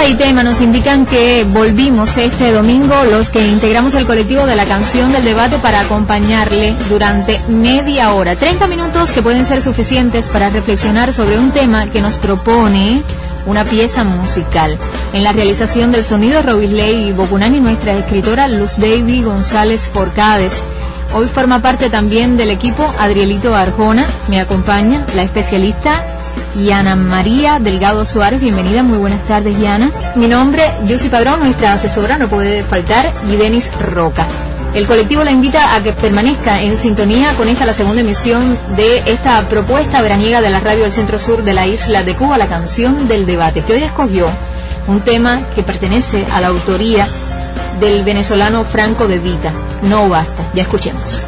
y tema nos indican que volvimos este domingo los que integramos el colectivo de la Canción del Debate para acompañarle durante media hora, 30 minutos que pueden ser suficientes para reflexionar sobre un tema que nos propone una pieza musical. En la realización del sonido, Robisley Bocunani, nuestra escritora Luz Davy González Forcades. Hoy forma parte también del equipo Adrielito Arjona, me acompaña la especialista Yana María Delgado Suárez. Bienvenida, muy buenas tardes, Yana. Mi nombre, Yussi Padrón, nuestra asesora, no puede faltar, y Denis Roca. El colectivo la invita a que permanezca en sintonía con la segunda emisión de esta propuesta veraniega de la radio del Centro Sur de la isla de Cuba, la Canción del Debate, que hoy escogió un tema que pertenece a la autoría del venezolano Franco De Vita, No Basta. Ya escuchemos.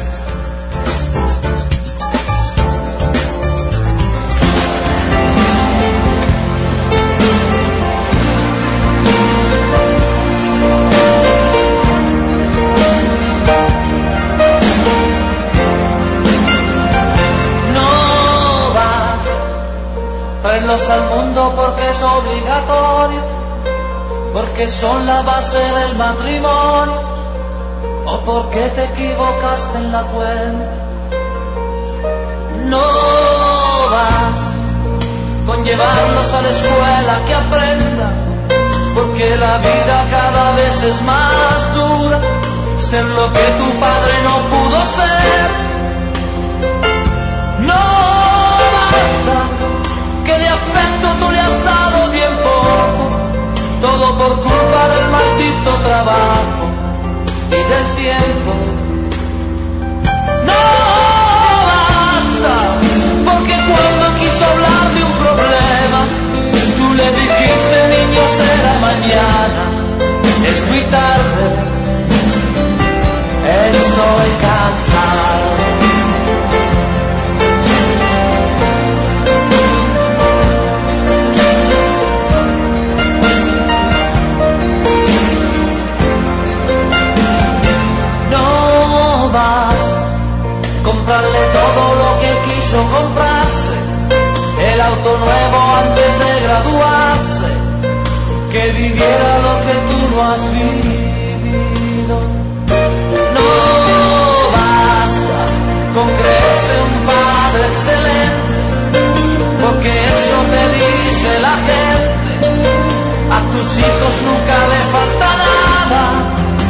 Al mundo porque es obligatorio, porque son la base del matrimonio, o porque te equivocaste en la cuenta. No vas con llevarlos a la escuela que aprendan, porque la vida cada vez es más dura, ser lo que tu padre no pudo ser. No basta que de afecto tú le has dado bien poco, todo por culpa del maldito trabajo y del tiempo. No basta, porque cuando quiso hablar de un problema, tú le dijiste, niño, será mañana, es muy tarde, estoy cansado. Comprarle todo lo que quiso comprarse, el auto nuevo antes de graduarse, que viviera lo que tú no has vivido. No basta con creerse un padre excelente, porque eso te dice la gente, a tus hijos nunca le falta nada.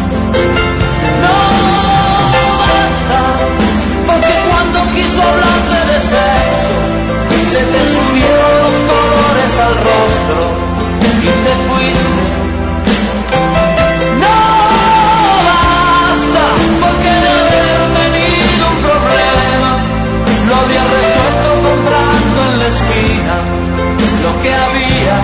Quiso hablarte de sexo, se te subieron los colores al rostro y te fuiste. No basta, porque de haber tenido un problema, lo había resuelto comprando en la esquina lo que había,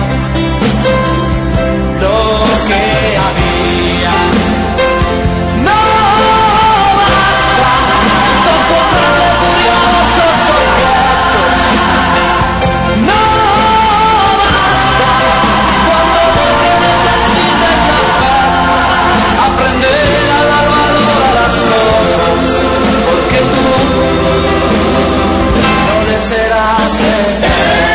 lo que había. No basta con comprarle curiosos objetos. No basta cuando lo que necesites hacer, aprender a dar valor a las cosas, porque tú no le serás eterno.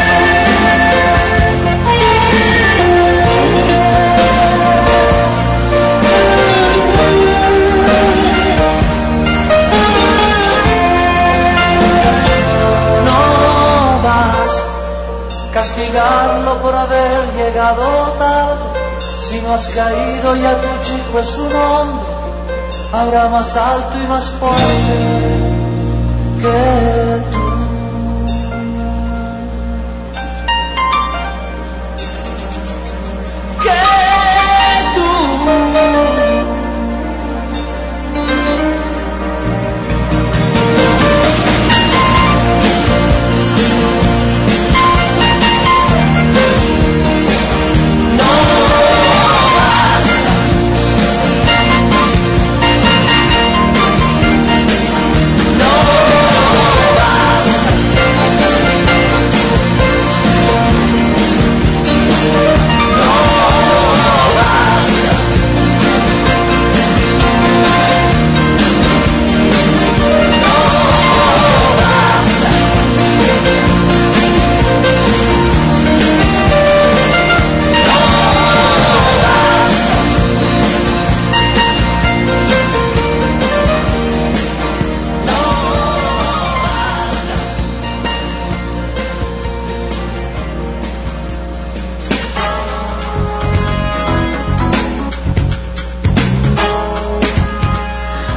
Castigarlo por haber llegado tarde, si no has caído ya tu chico es un hombre, ahora más alto y más fuerte que tú. No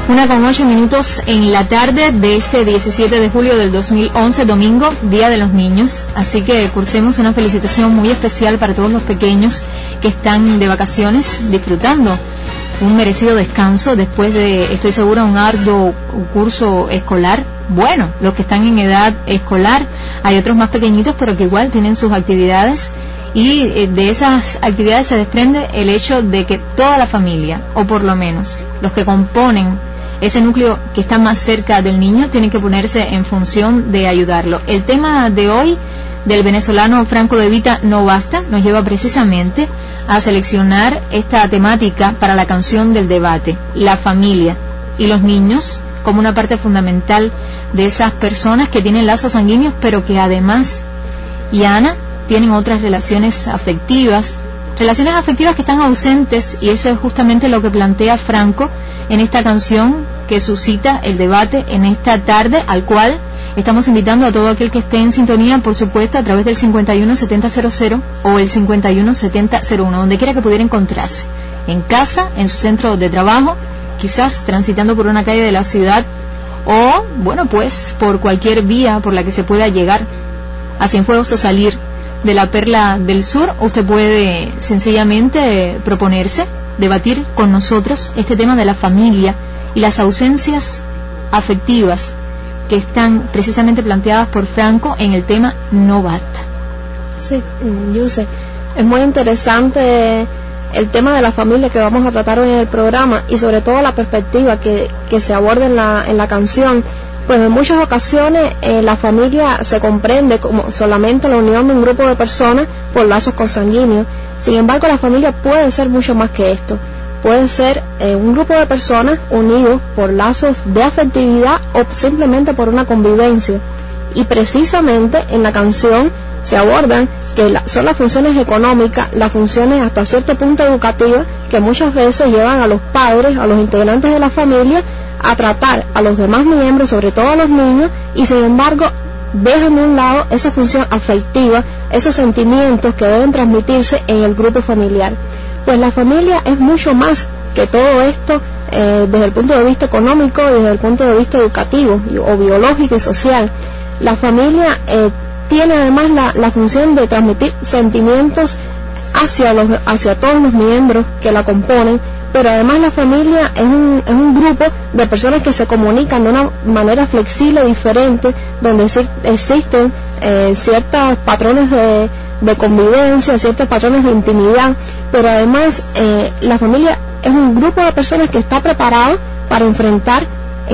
1:08 en la tarde de este 17 de julio del 2011, domingo, Día de los Niños. Así que cursemos una felicitación muy especial para todos los pequeños que están de vacaciones, disfrutando un merecido descanso después de, estoy segura, un arduo curso escolar. Bueno, los que están en edad escolar, hay otros más pequeñitos, pero que igual tienen sus actividades. Y de esas actividades se desprende el hecho de que toda la familia, o por lo menos los que componen ese núcleo que está más cerca del niño, tienen que ponerse en función de ayudarlo. El tema de hoy del venezolano Franco De Vita, No Basta, nos lleva precisamente a seleccionar esta temática para la canción del debate, la familia y los niños como una parte fundamental de esas personas que tienen lazos sanguíneos, pero que además, Yana, tienen otras relaciones afectivas que están ausentes, y eso es justamente lo que plantea Franco en esta canción que suscita el debate en esta tarde, al cual estamos invitando a todo aquel que esté en sintonía, por supuesto, a través del 517000 o el 517001, donde quiera que pudiera encontrarse, en casa, en su centro de trabajo, quizás transitando por una calle de la ciudad, o, bueno, pues por cualquier vía por la que se pueda llegar a Cienfuegos o salir de la Perla del Sur. Usted puede sencillamente proponerse debatir con nosotros este tema de la familia y las ausencias afectivas que están precisamente planteadas por Franco en el tema No Basta. Sí, yo sé, es muy interesante el tema de la familia que vamos a tratar hoy en el programa, y sobre todo la perspectiva que se aborda en la canción. Pues en muchas ocasiones la familia se comprende como solamente la unión de un grupo de personas por lazos consanguíneos. Sin embargo, la familia puede ser mucho más que esto. Puede ser un grupo de personas unidos por lazos de afectividad o simplemente por una convivencia. Y precisamente en la canción se abordan que son las funciones económicas, las funciones hasta cierto punto educativas, que muchas veces llevan a los padres, a los integrantes de la familia, a tratar a los demás miembros, sobre todo a los niños, y sin embargo dejan de un lado esa función afectiva, esos sentimientos que deben transmitirse en el grupo familiar. Pues la familia es mucho más que todo esto desde el punto de vista económico y desde el punto de vista educativo o biológico y social. La familia tiene además la función de transmitir sentimientos hacia todos los miembros que la componen, pero además la familia es un grupo de personas que se comunican de una manera flexible, diferente, donde existen ciertos patrones de convivencia, ciertos patrones de intimidad, pero además la familia es un grupo de personas que está preparado para enfrentar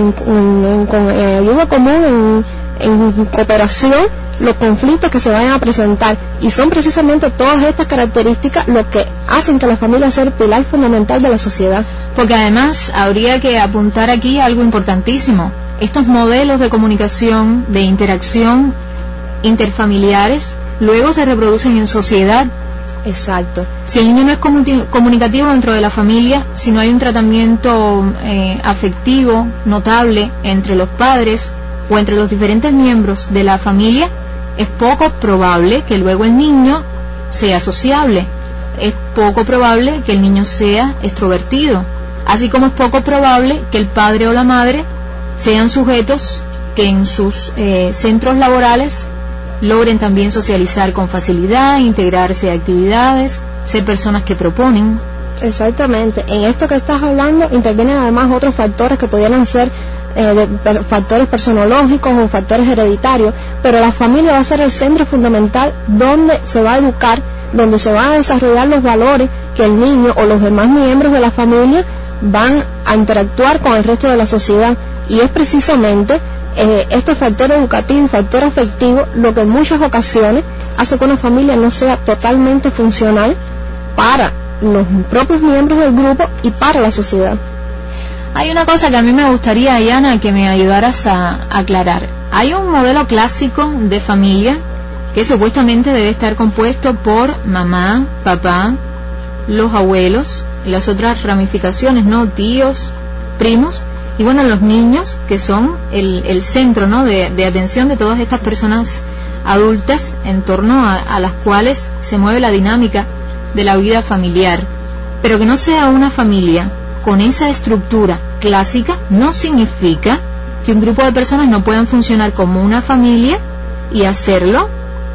con ayuda común, en cooperación, los conflictos que se vayan a presentar, y son precisamente todas estas características lo que hacen que la familia sea el pilar fundamental de la sociedad. Porque además habría que apuntar aquí algo importantísimo: estos modelos de comunicación, de interacción interfamiliares, luego se reproducen en sociedad. Exacto. Si el niño no es comunicativo dentro de la familia, si no hay un tratamiento afectivo notable entre los padres o entre los diferentes miembros de la familia, es poco probable que luego el niño sea sociable, es poco probable que el niño sea extrovertido, así como es poco probable que el padre o la madre sean sujetos que en sus centros laborales logren también socializar con facilidad, integrarse a actividades, ser personas que proponen. Exactamente. En esto que estás hablando intervienen además otros factores que pudieran ser factores personológicos o factores hereditarios, pero la familia va a ser el centro fundamental donde se va a educar, donde se van a desarrollar los valores que el niño o los demás miembros de la familia van a interactuar con el resto de la sociedad. Y es precisamente este factor educativo y factor afectivo lo que en muchas ocasiones hace que una familia no sea totalmente funcional para los propios miembros del grupo y para la sociedad. Hay una cosa que a mí me gustaría, Yana, que me ayudaras a aclarar. Hay un modelo clásico de familia que supuestamente debe estar compuesto por mamá, papá, los abuelos, y las otras ramificaciones, ¿no? Tíos, primos, y bueno, los niños, que son el centro, ¿no? de atención de todas estas personas adultas en torno a las cuales se mueve la dinámica de la vida familiar. Pero que no sea una familia con esa estructura clásica no significa que un grupo de personas no puedan funcionar como una familia y hacerlo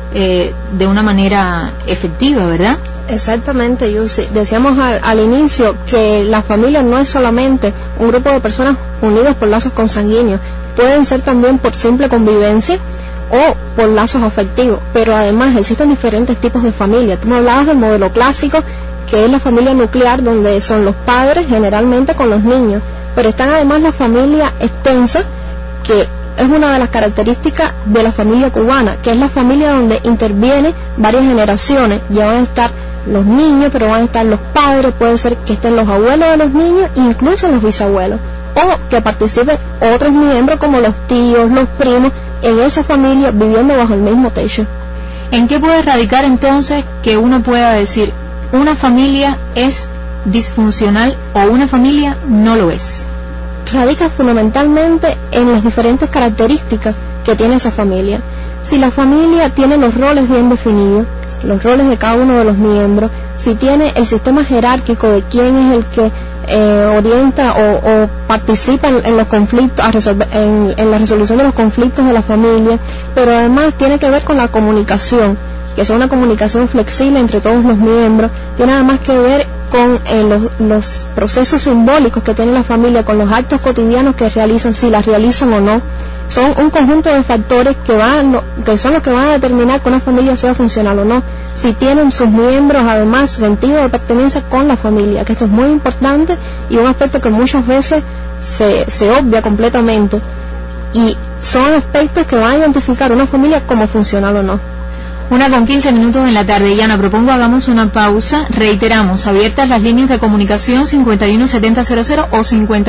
de una manera efectiva, ¿verdad? Exactamente, Yusi. Decíamos al inicio que la familia no es solamente un grupo de personas unidos por lazos consanguíneos, pueden ser también por simple convivencia o por lazos afectivos, pero además existen diferentes tipos de familia. Tú me hablabas del modelo clásico, que es la familia nuclear, donde son los padres generalmente con los niños, pero están además la familia extensa, que es una de las características de la familia cubana, que es la familia donde interviene varias generaciones. Ya van a estar los niños, pero van a estar los padres, puede ser que estén los abuelos de los niños, incluso los bisabuelos, o que participen otros miembros como los tíos, los primos, en esa familia viviendo bajo el mismo techo. ¿En qué puede radicar entonces que uno pueda decir una familia es disfuncional o una familia no lo es? Radica fundamentalmente en las diferentes características que tiene esa familia. Si la familia tiene los roles bien definidos, los roles de cada uno de los miembros, si tiene el sistema jerárquico de quién es el que orienta o participa en los conflictos, en la resolución de los conflictos de la familia, pero además tiene que ver con la comunicación, que sea una comunicación flexible entre todos los miembros, tiene además que ver con los procesos simbólicos que tiene la familia, con los actos cotidianos que realizan, si las realizan o no. Son un conjunto de factores que son los que van a determinar que una familia sea funcional o no. Si tienen sus miembros además sentido de pertenencia con la familia, que esto es muy importante y un aspecto que muchas veces se obvia completamente, y son aspectos que van a identificar una familia como funcional o no. 1:15 en la tarde. Yana, propongo hagamos una pausa. Reiteramos, abiertas las líneas de comunicación 517000 o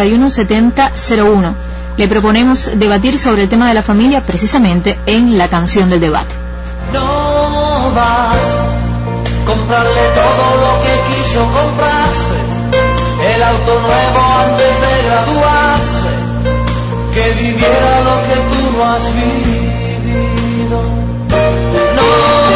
517001. Le proponemos debatir sobre el tema de la familia precisamente en la canción del debate. No vas a comprarle todo lo que quiso comprarse, el auto nuevo antes de graduarse, que viviera lo que tú no has vivido. No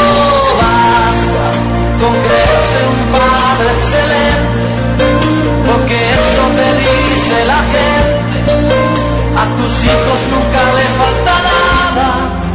basta con creerse un padre excelente, porque eso te dice la gente. A tus hijos nunca les falta nada.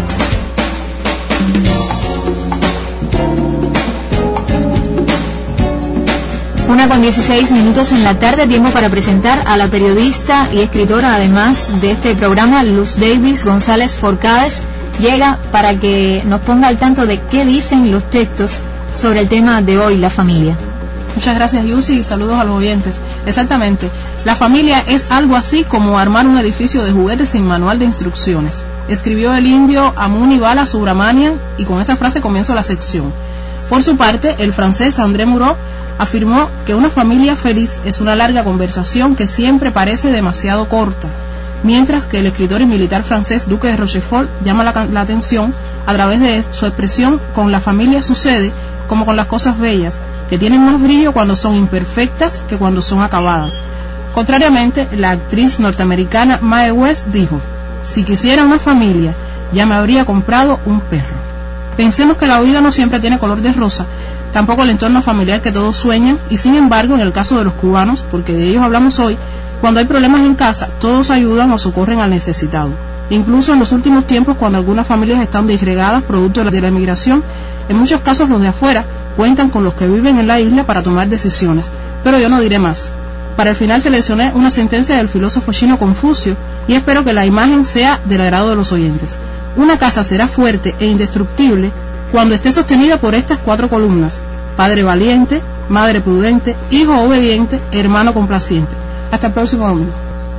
1:16 en la tarde, tiempo para presentar a la periodista y escritora, además de este programa, Luz Davis González Forcades. Llega para que nos ponga al tanto de qué dicen los textos sobre el tema de hoy, la familia. Muchas gracias, Yusi, y saludos a los oyentes. Exactamente, la familia es algo así como armar un edificio de juguetes sin manual de instrucciones. Escribió el indio Amuni Bala Subramanian, y con esa frase comienzo la sección. Por su parte, el francés André Murot afirmó que una familia feliz es una larga conversación que siempre parece demasiado corta, mientras que el escritor y militar francés Duque de Rochefort llama la atención a través de su expresión: con la familia sucede como con las cosas bellas, que tienen más brillo cuando son imperfectas que cuando son acabadas. Contrariamente, la actriz norteamericana Mae West dijo: si quisiera una familia, ya me habría comprado un perro. Pensemos que la vida no siempre tiene color de rosa, tampoco el entorno familiar que todos sueñan, y sin embargo, en el caso de los cubanos, porque de ellos hablamos hoy, cuando hay problemas en casa, todos ayudan o socorren al necesitado. Incluso en los últimos tiempos, cuando algunas familias están disgregadas producto de la emigración, en muchos casos los de afuera cuentan con los que viven en la isla para tomar decisiones. Pero yo no diré más. Para el final seleccioné una sentencia del filósofo chino Confucio, y espero que la imagen sea del agrado de los oyentes. Una casa será fuerte e indestructible cuando esté sostenida por estas 4 columnas: padre valiente, madre prudente, hijo obediente, hermano complaciente. Hasta el próximo domingo.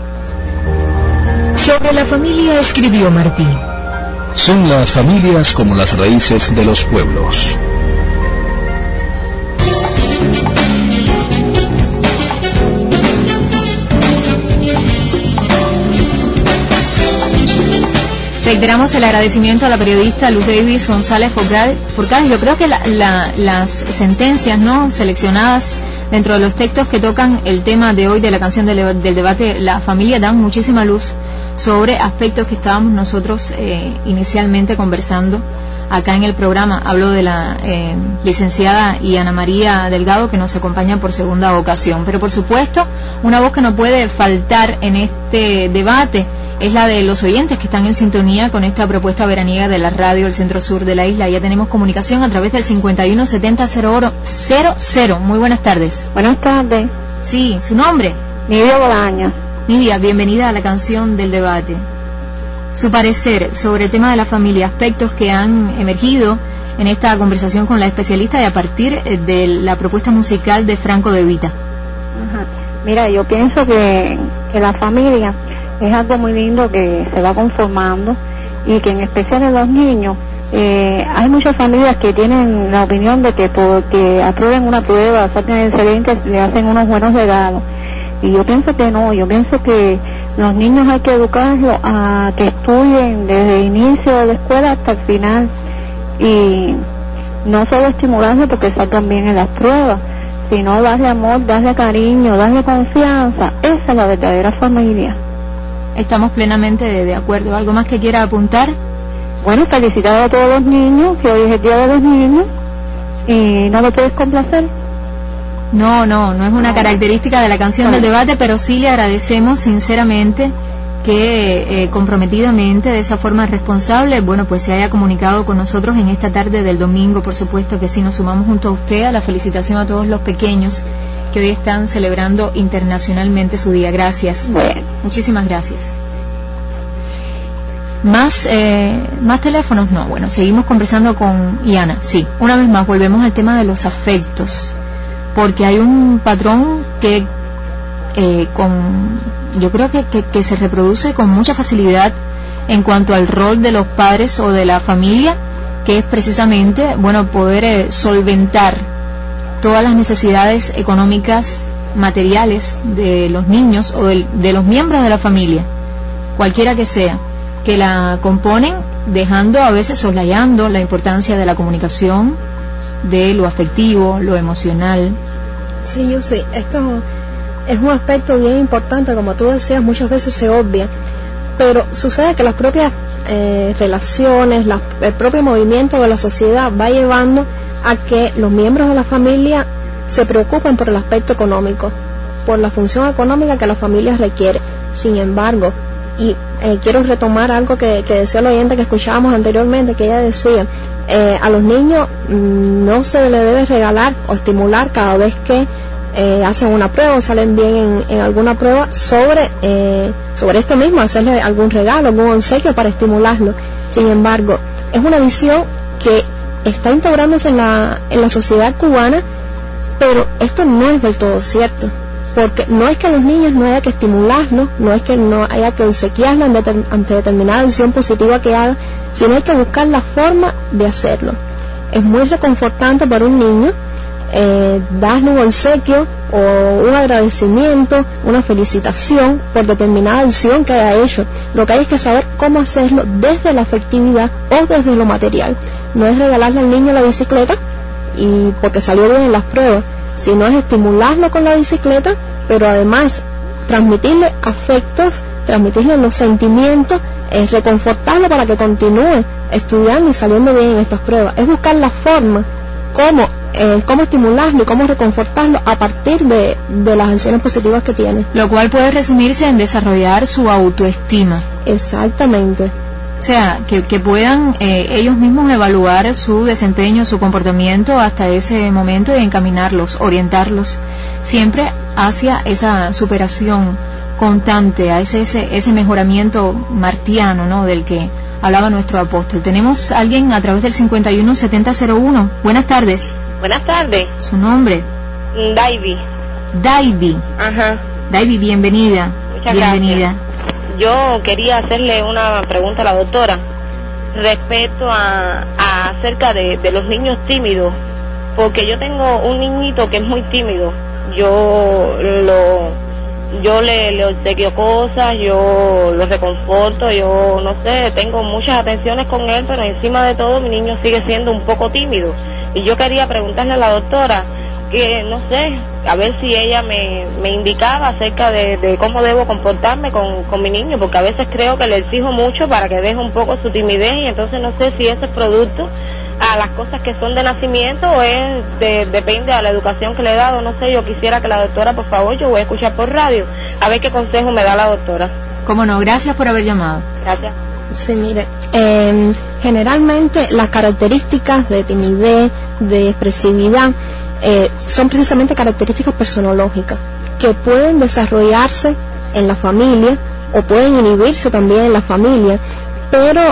Sobre la familia escribió Martí: son las familias como las raíces de los pueblos. Reiteramos el agradecimiento a la periodista Luz Davis González Forcades. Yo creo que las sentencias no seleccionadas dentro de los textos que tocan el tema de hoy de la canción del debate, la familia, dan muchísima luz sobre aspectos que estábamos nosotros inicialmente conversando acá en el programa. Hablo de la licenciada Ana María Delgado, que nos acompaña por segunda ocasión. Pero por supuesto, una voz que no puede faltar en este debate es la de los oyentes que están en sintonía con esta propuesta veraniega de la radio del centro sur de la isla. Ya tenemos comunicación a través del 517000. Muy buenas tardes. Buenas tardes. Sí, ¿su nombre? Nidia Bolaño. Nidia, bienvenida a la canción del debate. Su parecer sobre el tema de la familia, aspectos que han emergido en esta conversación con la especialista y a partir de la propuesta musical de Franco De Vita. Ajá. Mira, yo pienso que la familia es algo muy lindo que se va conformando y que en especial en los niños hay muchas familias que tienen la opinión de que porque aprueben una prueba, saquen excelentes, le hacen unos buenos regalos. Y yo pienso que no, yo pienso que los niños hay que educarlos a que estudien desde el inicio de la escuela hasta el final y no solo estimularlos porque salgan bien en las pruebas, sino darle amor, darle cariño, darle confianza. Esa es la verdadera familia. Estamos plenamente de acuerdo. ¿Algo más que quiera apuntar? Bueno, felicitar a todos los niños, que hoy es el Día de los Niños, y no lo puedes complacer. No es una característica de la canción del debate, pero sí le agradecemos sinceramente que comprometidamente, de esa forma responsable, bueno, pues se haya comunicado con nosotros en esta tarde del domingo. Por supuesto que sí, nos sumamos junto a usted a la felicitación a todos los pequeños que hoy están celebrando internacionalmente su día. Gracias. Bueno. Muchísimas gracias. ¿Más teléfonos? No. Bueno, seguimos conversando con Iana. Sí, una vez más volvemos al tema de los afectos, porque hay un patrón que yo creo que se reproduce con mucha facilidad en cuanto al rol de los padres o de la familia, que es precisamente, bueno, poder solventar todas las necesidades económicas, materiales de los niños o de los miembros de la familia, cualquiera que sea, que la componen, dejando a veces soslayando la importancia de la comunicación, de lo afectivo, lo emocional. Sí, yo sé, esto es un aspecto bien importante, como tú decías, muchas veces se obvia, pero sucede que las propias relaciones, el propio movimiento de la sociedad va llevando a que los miembros de la familia se preocupen por el aspecto económico, por la función económica que la familia requiere. Sin embargo, y quiero retomar algo que decía el oyente que escuchábamos anteriormente, que ella decía, a los niños no se les debe regalar o estimular cada vez que hacen una prueba o salen bien en alguna prueba sobre esto mismo, hacerle algún regalo, algún obsequio para estimularlo. Sin embargo, es una visión que está integrándose en la sociedad cubana, pero esto no es del todo cierto, porque no es que a los niños no haya que estimularlos, no es que no haya que obsequiarlos ante determinada acción positiva que haga, sino hay que buscar la forma de hacerlo. Es muy reconfortante para un niño darle un obsequio o un agradecimiento, una felicitación por determinada acción que haya hecho. Lo que hay es que saber cómo hacerlo desde la afectividad o desde lo material. No es regalarle al niño la bicicleta y porque salió bien en las pruebas, sino es estimularlo con la bicicleta, pero además transmitirle afectos, transmitirle los sentimientos, reconfortarlo para que continúe estudiando y saliendo bien en estas pruebas. Es buscar la forma cómo estimularlo y cómo reconfortarlo a partir de las acciones positivas que tiene. Lo cual puede resumirse en desarrollar su autoestima. Exactamente. O sea, que puedan ellos mismos evaluar su desempeño, su comportamiento hasta ese momento y encaminarlos, orientarlos siempre hacia esa superación constante, a ese mejoramiento martiano, ¿no?, del que hablaba nuestro apóstol. Tenemos a alguien a través del 517001. Buenas tardes. Buenas tardes. ¿Su nombre? Daivi. Ajá. Daivi, bienvenida. Muchas bienvenida. Gracias. Yo quería hacerle una pregunta a la doctora respecto a acerca de los niños tímidos, porque yo tengo un niñito que es muy tímido. Yo le obsequio cosas, yo lo reconforto, yo no sé, tengo muchas atenciones con él, pero encima de todo mi niño sigue siendo un poco tímido. Y yo quería preguntarle a la doctora que no sé, a ver si ella me indicaba acerca de cómo debo comportarme con mi niño, porque a veces creo que le exijo mucho para que deje un poco su timidez, y entonces no sé si ese es producto a las cosas que son de nacimiento o depende de la educación que le he dado. No sé, yo quisiera que la doctora, por favor, yo voy a escuchar por radio a ver qué consejo me da la doctora. Cómo no, gracias por haber llamado. Gracias. Sí, mire, generalmente las características de timidez, de expresividad, son precisamente características personológicas que pueden desarrollarse en la familia o pueden inhibirse también en la familia, pero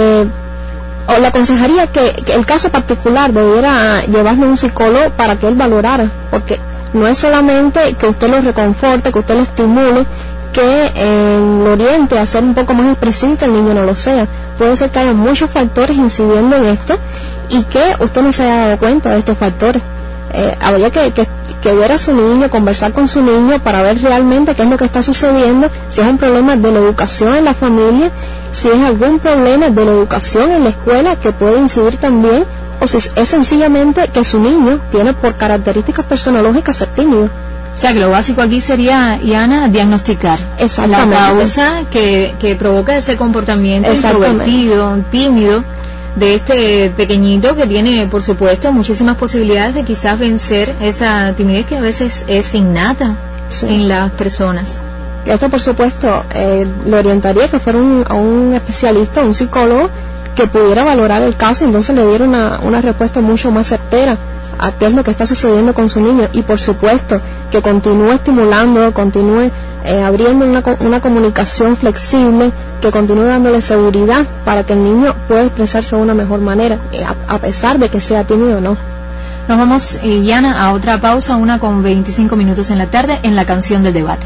le aconsejaría que el caso particular debiera llevarlo a un psicólogo para que él valorara, porque no es solamente que usted lo reconforte, que usted lo estimule, que lo oriente a ser un poco más expresivo y que el niño no lo sea. Puede ser que haya muchos factores incidiendo en esto y que usted no se haya dado cuenta de estos factores. Habría que ver a su niño, conversar con su niño para ver realmente qué es lo que está sucediendo, si es un problema de la educación en la familia, si es algún problema de la educación en la escuela que puede incidir también, o si es sencillamente que su niño tiene por características personológicas ser tímido. O sea, que lo básico aquí sería, Yana, diagnosticar la causa que provoca ese comportamiento introvertido, tímido, de este pequeñito que tiene, por supuesto, muchísimas posibilidades de quizás vencer esa timidez que a veces es innata en las personas. Esto, por supuesto, lo orientaría que fuera a un especialista, un psicólogo, que pudiera valorar el caso y entonces le diera una respuesta mucho más certera a qué es lo que está sucediendo con su niño, y por supuesto que continúe estimulando, continúe abriendo una comunicación flexible, que continúe dándole seguridad para que el niño pueda expresarse de una mejor manera, a pesar de que sea tímido o no. Nos vamos, Yana, a otra pausa, 1:25 en la tarde, en la canción del debate.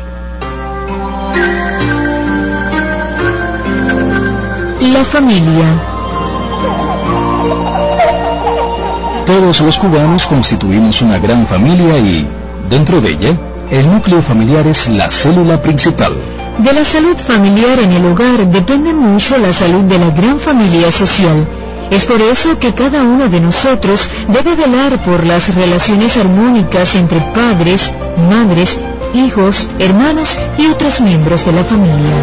La familia. Todos los cubanos constituimos una gran familia y, dentro de ella, el núcleo familiar es la célula principal. De la salud familiar en el hogar depende mucho la salud de la gran familia social. Es por eso que cada uno de nosotros debe velar por las relaciones armónicas entre padres, madres, hijos, hermanos y otros miembros de la familia.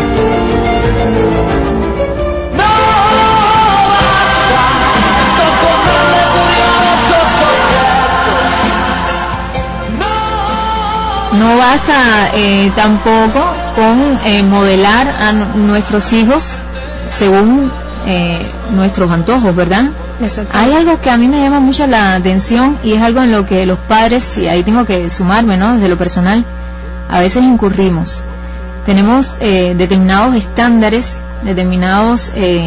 No basta tampoco con modelar a nuestros hijos según nuestros antojos, ¿verdad? Hay algo que a mí me llama mucho la atención y es algo en lo que los padres, y ahí tengo que sumarme, ¿no?, desde lo personal, a veces incurrimos. Tenemos determinados estándares, determinadas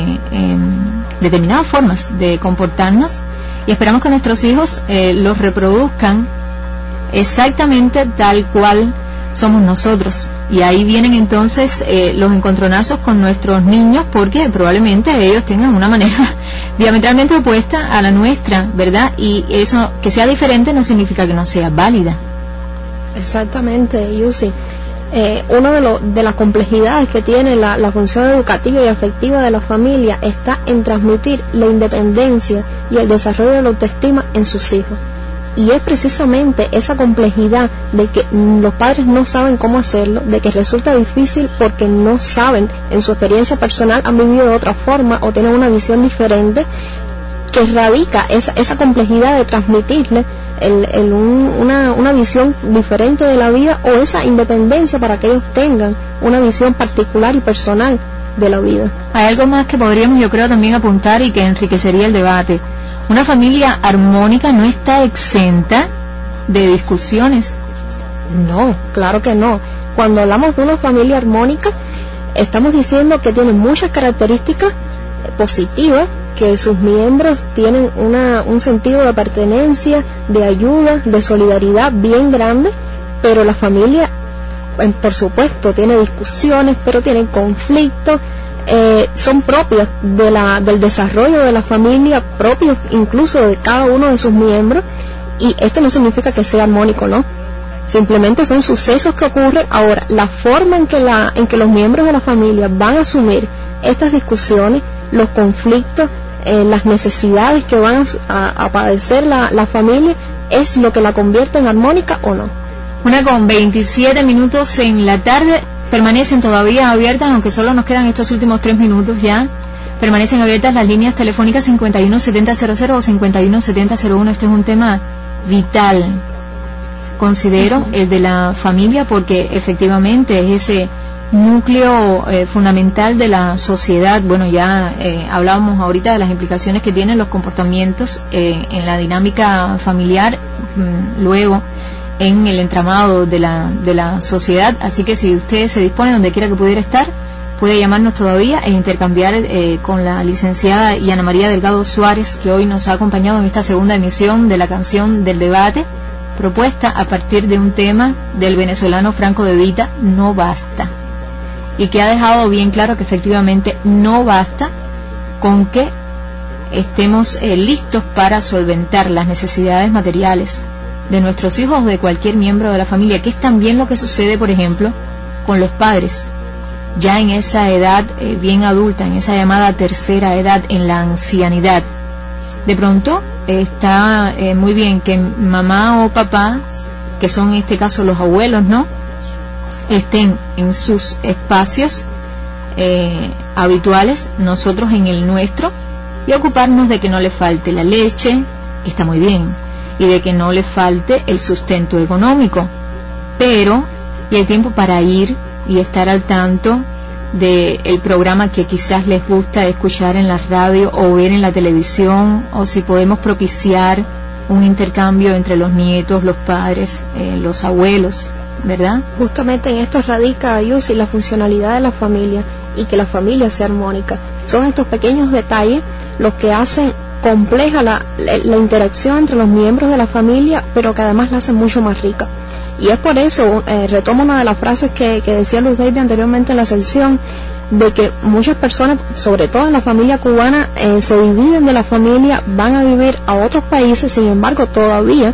formas de comportarnos y esperamos que nuestros hijos los reproduzcan exactamente tal cual somos nosotros, y ahí vienen entonces los encontronazos con nuestros niños, porque probablemente ellos tengan una manera diametralmente opuesta a la nuestra, ¿verdad? Y eso, que sea diferente, no significa que no sea válida. Exactamente, Yusi. Una de las complejidades que tiene la función educativa y afectiva de la familia está en transmitir la independencia y el desarrollo de la autoestima en sus hijos. Y es precisamente esa complejidad de que los padres no saben cómo hacerlo, de que resulta difícil porque no saben, en su experiencia personal han vivido de otra forma o tienen una visión diferente, que radica esa complejidad de transmitirle una visión diferente de la vida, o esa independencia para que ellos tengan una visión particular y personal de la vida. Hay algo más que podríamos, yo creo, también apuntar y que enriquecería el debate. Una familia armónica no está exenta de discusiones. No, claro que no. Cuando hablamos de una familia armónica, estamos diciendo que tiene muchas características positivas, que sus miembros tienen un sentido de pertenencia, de ayuda, de solidaridad bien grande, pero la familia, por supuesto, tiene discusiones, pero tiene conflictos, son propios del desarrollo de la familia, propios incluso de cada uno de sus miembros, y esto no significa que sea armónico, ¿no? Simplemente son sucesos que ocurren. Ahora, la forma en que los miembros de la familia van a asumir estas discusiones, los conflictos, las necesidades que van a padecer la familia es lo que la convierte en armónica o no. 1:27 en la tarde. Permanecen todavía abiertas, aunque solo nos quedan estos últimos 3 minutos ya. Permanecen abiertas las líneas telefónicas 517000 o 517001. Este es un tema vital, considero, el de la familia, porque efectivamente es ese núcleo fundamental de la sociedad. Bueno, ya hablábamos ahorita de las implicaciones que tienen los comportamientos en la dinámica familiar, luego en el entramado de la sociedad. Así que si usted se dispone, donde quiera que pudiera estar, puede llamarnos todavía e intercambiar con la licenciada Yana María Delgado Suárez, que hoy nos ha acompañado en esta segunda emisión de la canción del debate, propuesta a partir de un tema del venezolano Franco De Vita, No Basta, y que ha dejado bien claro que efectivamente no basta con que estemos listos para solventar las necesidades materiales de nuestros hijos o de cualquier miembro de la familia, que es también lo que sucede, por ejemplo, con los padres, ya en esa edad bien adulta, en esa llamada tercera edad, en la ancianidad. De pronto está muy bien que mamá o papá, que son en este caso los abuelos, ¿no?, estén en sus espacios habituales, nosotros en el nuestro, y ocuparnos de que no le falte la leche, que está muy bien, y de que no le falte el sustento económico, pero y hay tiempo para ir y estar al tanto del programa que quizás les gusta escuchar en la radio o ver en la televisión, o si podemos propiciar un intercambio entre los nietos, los padres, los abuelos, ¿verdad? Justamente en esto radica, Yussi, la funcionalidad de la familia, y que la familia sea armónica. Son estos pequeños detalles los que hacen compleja la interacción entre los miembros de la familia, pero que además la hacen mucho más rica. Y es por eso, retomo una de las frases que decía Luz David anteriormente en la sección, de que muchas personas, sobre todo en la familia cubana, se dividen de la familia, van a vivir a otros países, sin embargo todavía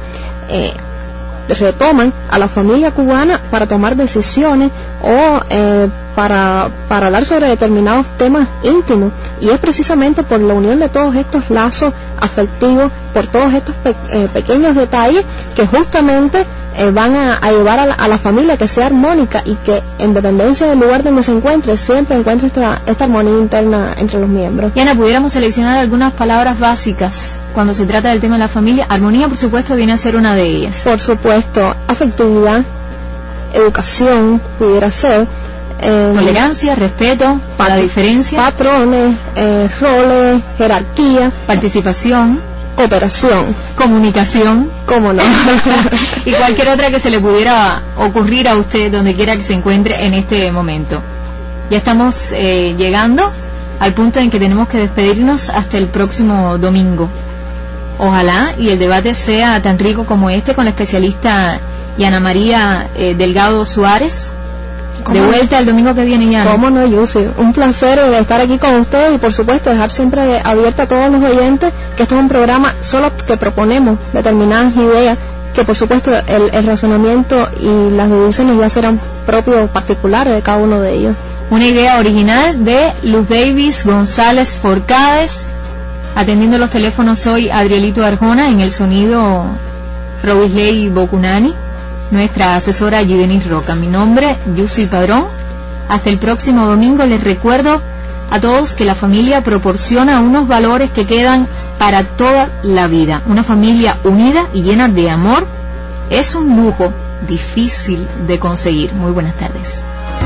retoman a la familia cubana para tomar decisiones o para hablar sobre determinados temas íntimos, y es precisamente por la unión de todos estos lazos afectivos, por todos estos pequeños detalles que justamente van a llevar a la familia que sea armónica, y que en dependencia del lugar donde se encuentre siempre encuentre esta armonía interna entre los miembros. Yana, pudiéramos seleccionar algunas palabras básicas cuando se trata del tema de la familia. Armonía, por supuesto, viene a ser una de ellas. Por supuesto, afectividad, educación pudiera ser, tolerancia, respeto, para diferencias, patrones, roles, jerarquía, participación, cooperación, comunicación, cómo no, y cualquier otra que se le pudiera ocurrir a usted donde quiera que se encuentre en este momento. Ya estamos llegando al punto en que tenemos que despedirnos hasta el próximo domingo. Ojalá y el debate sea tan rico como este, con la especialista Yana María Delgado Suárez. De vuelta el domingo que viene, Yana. Cómo no, Yussi, un placer estar aquí con ustedes, y por supuesto dejar siempre abierta a todos los oyentes que esto es un programa solo que proponemos determinadas ideas, que por supuesto el razonamiento y las deducciones ya serán propios particulares de cada uno de ellos. Una idea original de Luz Davis González Forcades. Atendiendo los teléfonos hoy, Adrielito Arjona, en el sonido Robisley Bocunani, nuestra asesora Gidenis Roca. Mi nombre, Yussi Padrón. Hasta el próximo domingo. Les recuerdo a todos que la familia proporciona unos valores que quedan para toda la vida. Una familia unida y llena de amor es un lujo difícil de conseguir. Muy buenas tardes.